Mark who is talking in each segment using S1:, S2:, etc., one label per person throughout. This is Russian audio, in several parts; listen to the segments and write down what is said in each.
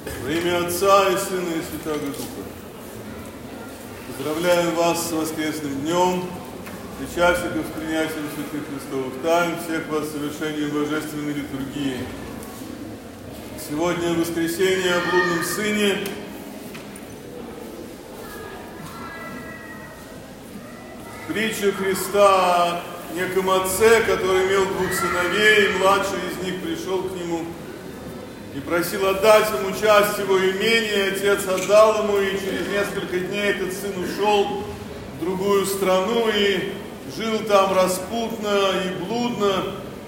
S1: Во имя Отца и Сына и Святаго Духа. Поздравляю вас с воскресным днем, причастников с принятием святых Христовых тайн, всех вас с совершением божественной литургии. Сегодня воскресенье о блудном сыне. Притча Христа о неком отце, который имел двух сыновей, и младший из них пришел к нему и просил отдать ему часть его имения. Отец отдал ему, и через несколько дней этот сын ушел в другую страну и жил там распутно и блудно,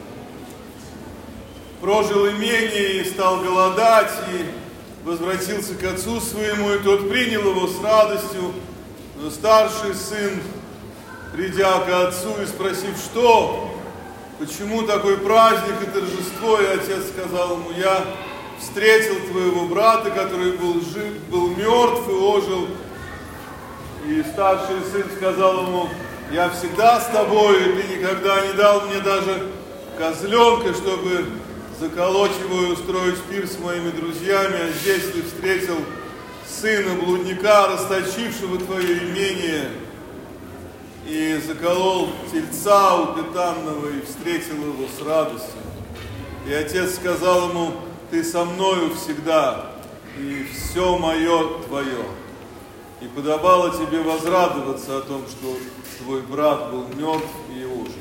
S1: прожил имение и стал голодать, и возвратился к отцу своему, и тот принял его с радостью. Но старший сын, придя к отцу и спросив, что, почему такой праздник и торжество, и отец сказал ему: я встретил твоего брата, который был мертв и ожил. И старший сын сказал ему: я всегда с тобой, и ты никогда не дал мне даже козленка, чтобы заколоть его и устроить пир с моими друзьями, а здесь ты встретил сына блудника, расточившего твое имение, и заколол тельца упитанного и встретил его с радостью. И отец сказал ему: ты со мною всегда, и все мое твое. И подобало тебе возрадоваться о том, что твой брат был мертв и ожил.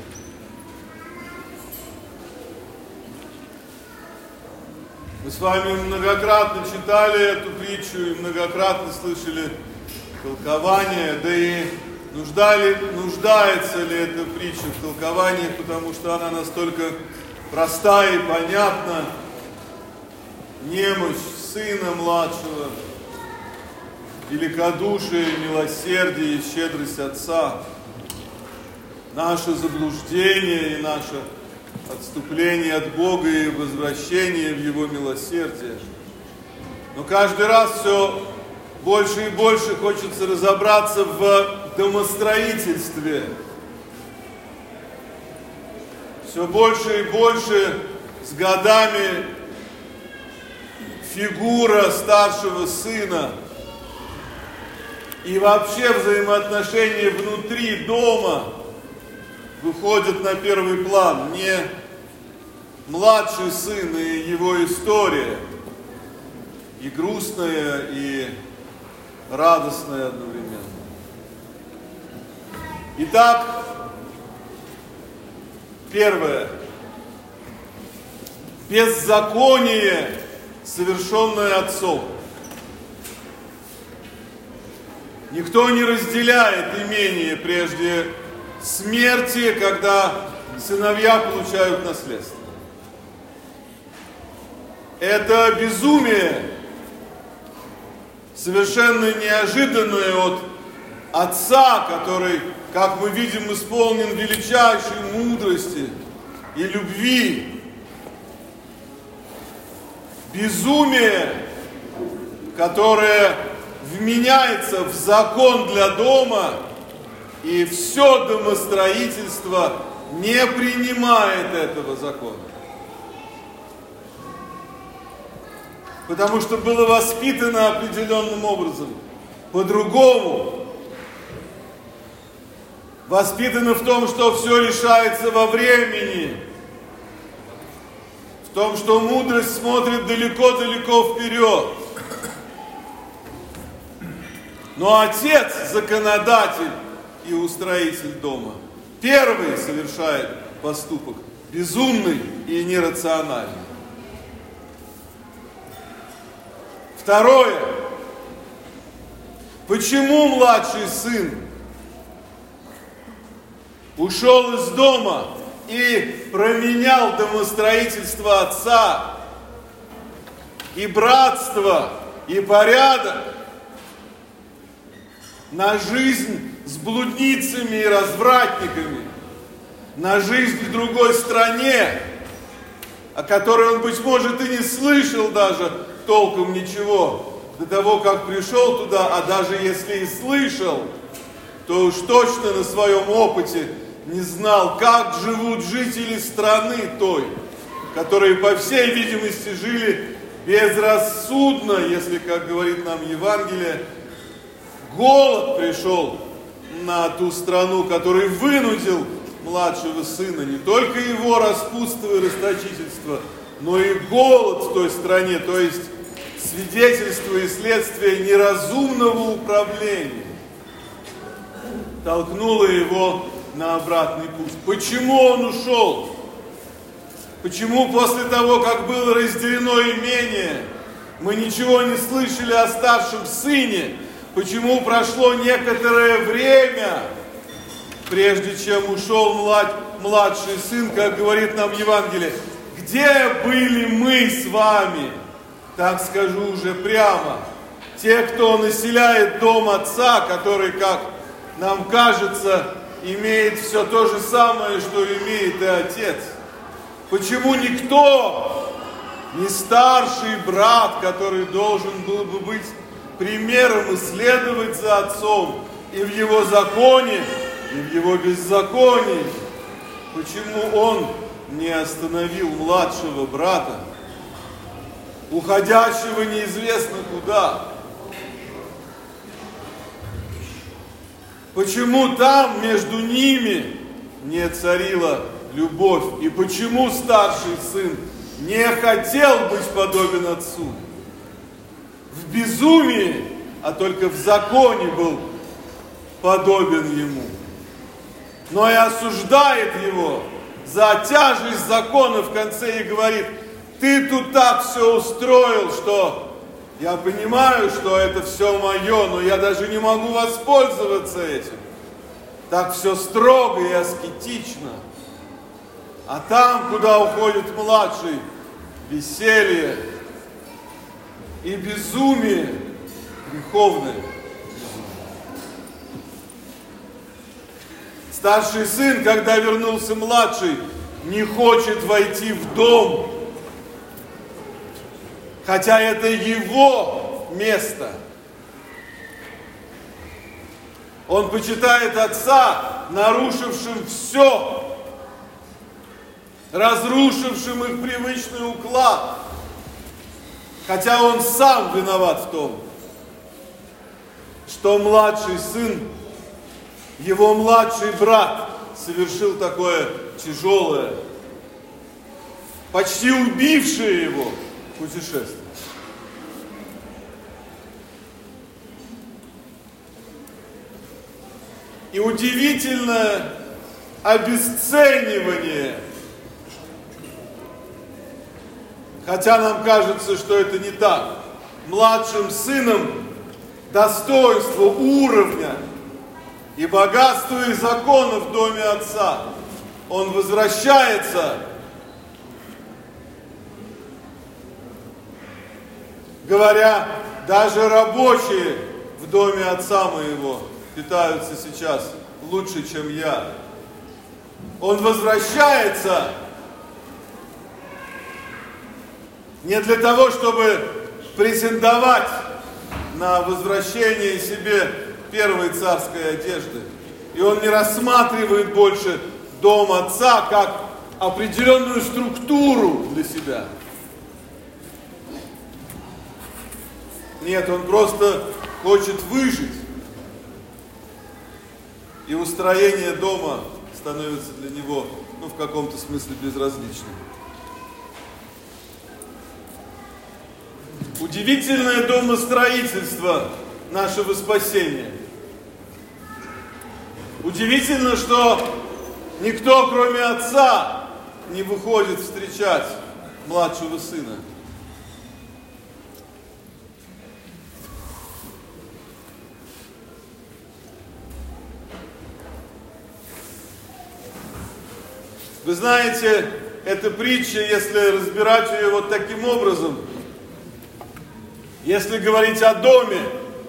S1: Мы с вами многократно читали эту притчу и многократно слышали толкование, да и нуждается ли эта притча в толкованиях, потому что она настолько проста и понятна. Немощь сына младшего, великодушие, милосердие и щедрость отца, наше заблуждение и наше отступление от Бога и возвращение в Его милосердие. Но каждый раз все больше и больше хочется разобраться в домостроительстве. Все больше и больше с годами фигура старшего сына и вообще взаимоотношения внутри дома выходят на первый план. Не младший сын и его история, и грустная, и радостная одновременно. Итак, первое. Беззаконие, совершенное отцом. Никто не разделяет имение прежде смерти, когда сыновья получают наследство. Это безумие, совершенно неожиданное от отца, который, как мы видим, исполнен величайшей мудрости и любви. Безумие, которое вменяется в закон для дома, и все домостроительство не принимает этого закона. Потому что было воспитано определенным образом, по-другому. Воспитано в том, что все решается во времени, в том, что мудрость смотрит далеко-далеко вперед. Но отец, законодатель и устроитель дома, первый совершает поступок безумный и нерациональный. Второе. Почему младший сын ушел из дома и променял домостроительство отца и братство, и порядок на жизнь с блудницами и развратниками, на жизнь в другой стране, о которой он, быть может, и не слышал даже толком ничего до того, как пришел туда, а даже если и слышал, то уж точно на своем опыте не знал, как живут жители страны той, которые, по всей видимости, жили безрассудно, если, как говорит нам Евангелие, голод пришел на ту страну, который вынудил младшего сына, не только его распутство и расточительство, но и голод в той стране, то есть свидетельство и следствие неразумного управления, толкнуло его на обратный путь. Почему он ушел? Почему после того, как было разделено имение, мы ничего не слышали о старшем сыне? Почему прошло некоторое время, прежде чем ушел младший сын, как говорит нам Евангелие? Где были мы с вами? Так скажу уже прямо. Те, кто населяет дом отца, который, как нам кажется, имеет все то же самое, что имеет и отец. Почему никто, не старший брат, который должен был бы быть примером и следовать за отцом и в его законе, и в его беззаконии, почему он не остановил младшего брата, уходящего неизвестно куда? Почему там между ними не царила любовь? И почему старший сын не хотел быть подобен отцу? В безумии, а только в законе был подобен ему. Но и осуждает его за тяжесть закона в конце и говорит: ты тут так все устроил, что я понимаю, что это все мое, но я даже не могу воспользоваться этим. Так все строго и аскетично. А там, куда уходит младший, веселье и безумие греховное. Старший сын, когда вернулся младший, не хочет войти в дом, хотя это его место. Он почитает отца, нарушившим все, разрушившим их привычный уклад, хотя он сам виноват в том, что младший сын, его младший брат, совершил такое тяжелое, почти убившее его путешествие. И удивительное обесценивание, хотя нам кажется, что это не так, младшим сыном достоинства, уровня и богатства и закона в доме отца. Он возвращается, говоря: даже рабочие в доме отца моего питаются сейчас лучше, чем я. Он возвращается не для того, чтобы претендовать на возвращение себе первой царской одежды. И он не рассматривает больше дом отца как определенную структуру для себя. Нет, он просто хочет выжить. И устроение дома становится для него, в каком-то смысле безразличным. Удивительное домостроительство нашего спасения. Удивительно, что никто, кроме отца, не выходит встречать младшего сына. Вы знаете, эта притча, если разбирать ее вот таким образом, если говорить о доме,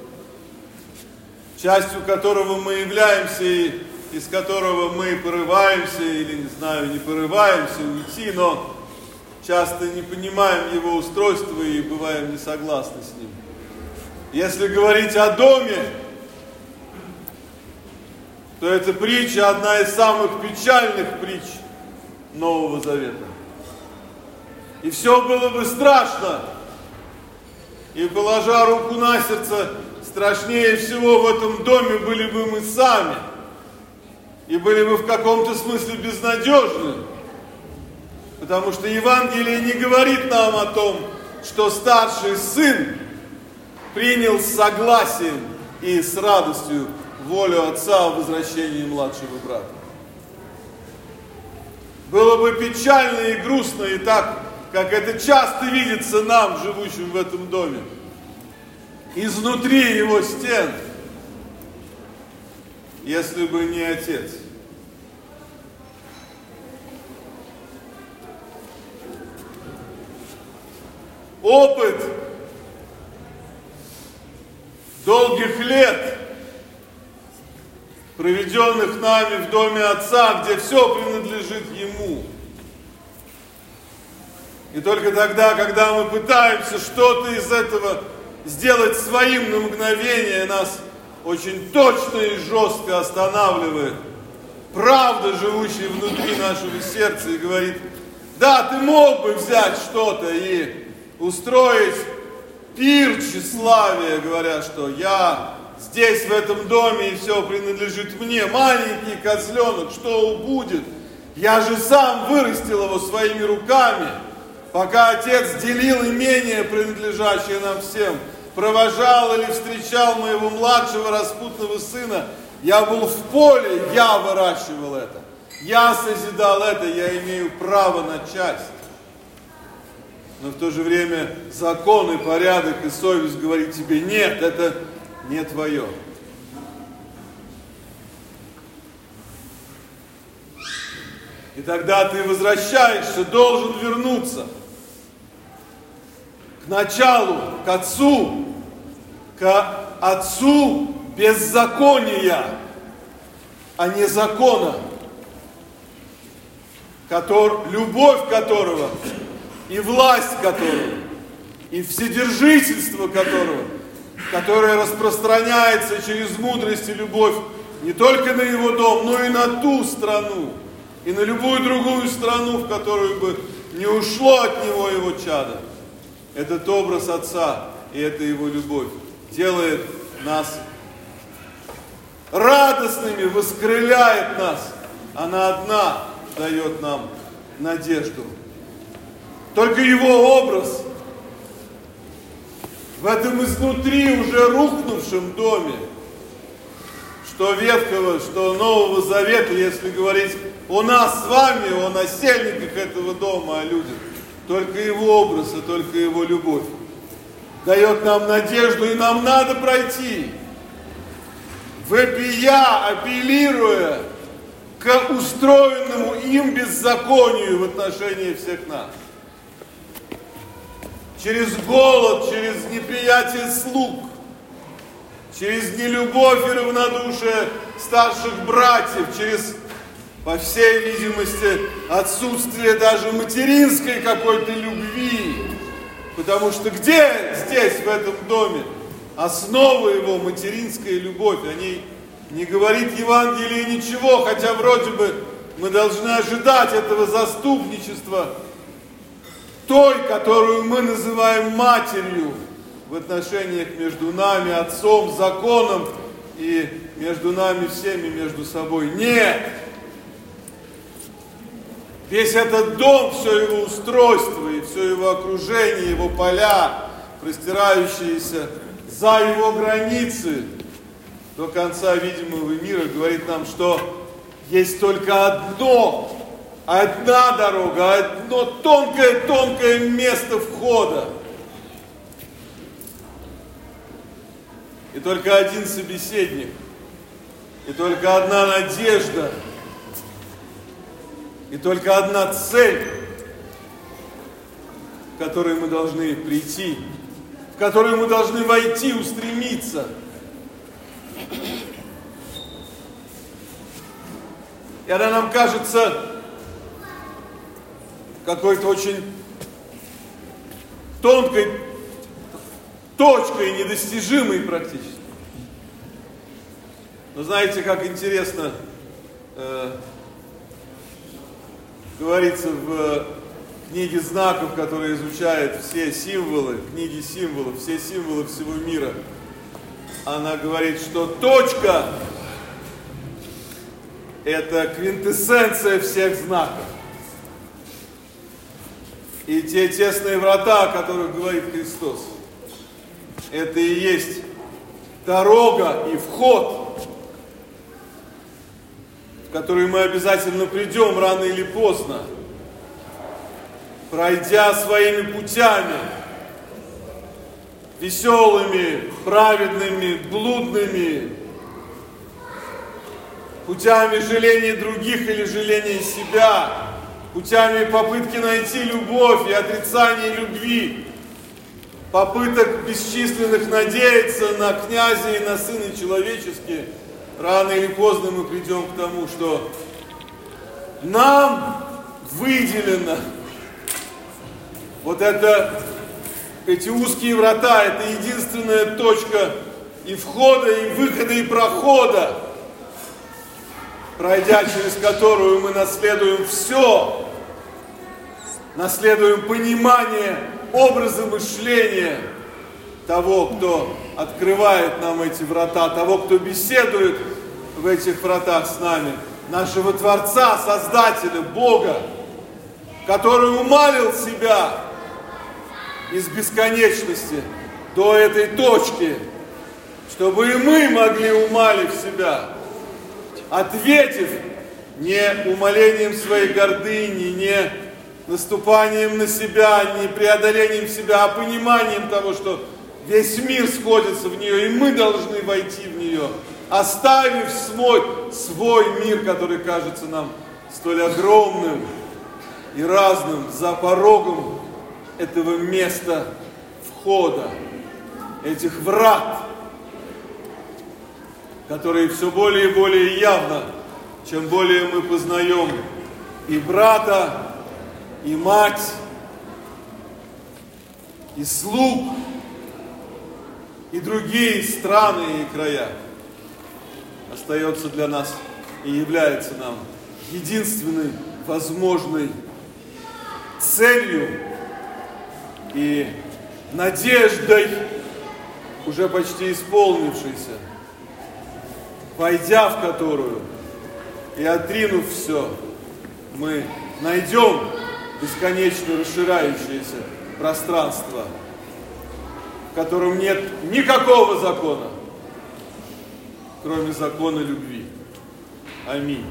S1: частью которого мы являемся и из которого мы порываемся или, не знаю, не порываемся уйти, но часто не понимаем его устройства и бываем не согласны с ним. Если говорить о доме, то эта притча одна из самых печальных притч Нового Завета. И все было бы страшно, И, положа руку на сердце, страшнее всего в этом доме были бы мы сами. И были бы в каком-то смысле безнадежны. Потому что Евангелие не говорит нам о том, что старший сын принял с согласием и с радостью волю отца о возвращении младшего брата. Было бы печально и грустно, и так, как это часто видится нам, живущим в этом доме, изнутри его стен, если бы не отец. Опыт долгих лет, проведенных нами в доме Отца, где все принадлежит Ему. И только тогда, когда мы пытаемся что-то из этого сделать своим на мгновение, нас очень точно и жестко останавливает правда, живущая внутри нашего сердца, и говорит: да, ты мог бы взять что-то и устроить пир тщеславия, говоря, что я здесь, в этом доме, и все принадлежит мне. Маленький козленок, что будет? Я же сам вырастил его своими руками, пока отец делил имение, принадлежащее нам всем, провожал или встречал моего младшего распутного сына. Я был в поле, я выращивал это, я созидал это, я имею право на часть. Но в то же время закон и порядок и совесть говорит тебе: нет, это не твое. И тогда ты возвращаешься, должен вернуться к началу, к отцу беззакония, а не закона, любовь которого и власть которого, и вседержительство которого, которое распространяется через мудрость и любовь не только на его дом, но и на ту страну, и на любую другую страну, в которую бы не ушло от него его чадо. Этот образ Отца и это его любовь делает нас радостными, воскрыляет нас. Она одна дает нам надежду. Только его образ в этом изнутри уже рухнувшем доме, что Ветхого, что Нового Завета, если говорить о нас с вами, о насельниках этого дома, о людях, только его образ и только его любовь дает нам надежду, и нам надо пройти, вопия, апеллируя к устроенному им беззаконию в отношении всех нас. Через голод, через неприятие слуг, через нелюбовь и равнодушие старших братьев, через, по всей видимости, отсутствие даже материнской какой-то любви. Потому что где здесь, в этом доме, основа его материнская любовь? О ней не говорит Евангелие ничего, хотя вроде бы мы должны ожидать этого заступничества той, которую мы называем матерью в отношениях между нами, отцом, законом и между нами всеми, между собой. Нет! Весь этот дом, все его устройство и все его окружение, его поля, простирающиеся за его границы до конца видимого мира, говорит нам, что есть только одна дорога, одно тонкое место входа. И только один собеседник, и только одна надежда, и только одна цель, к которой мы должны прийти, в которую мы должны войти, устремиться. И она нам кажется какой-то очень тонкой точкой, недостижимой практически. Но знаете, как интересно говорится в книги знаков, которая изучает все символы, книги символов, все символы всего мира, она говорит, что точка – это квинтэссенция всех знаков. И те тесные врата, о которых говорит Христос, это и есть дорога и вход, в который мы обязательно придем рано или поздно, пройдя своими путями, веселыми, праведными, блудными, путями жаления других или жаления себя, путями попытки найти любовь и отрицания любви, попыток бесчисленных надеяться на князя и на сына человеческие, рано или поздно мы придем к тому, что нам выделено вот это, эти узкие врата, это единственная точка и входа, и выхода, и прохода, пройдя через которую мы наследуем все, наследуем понимание, образа мышления того, кто открывает нам эти врата, того, кто беседует в этих вратах с нами, нашего Творца, Создателя, Бога, который умалил себя из бесконечности до этой точки, чтобы и мы могли, умалив себя, ответив не умалением своей гордыни, не наступанием на себя, не преодолением себя, а пониманием того, что весь мир сходится в нее, и мы должны войти в нее, оставив свой мир, который кажется нам столь огромным и разным, за порогом этого места входа, этих врат, которые все более и более явно, чем более мы познаем и брата, и мать, и слуг, и другие страны и края, остается для нас и является нам единственной возможной целью и надеждой, уже почти исполнившейся, войдя в которую и отринув все, мы найдем бесконечно расширяющееся пространство, в котором нет никакого закона, кроме закона любви. Аминь.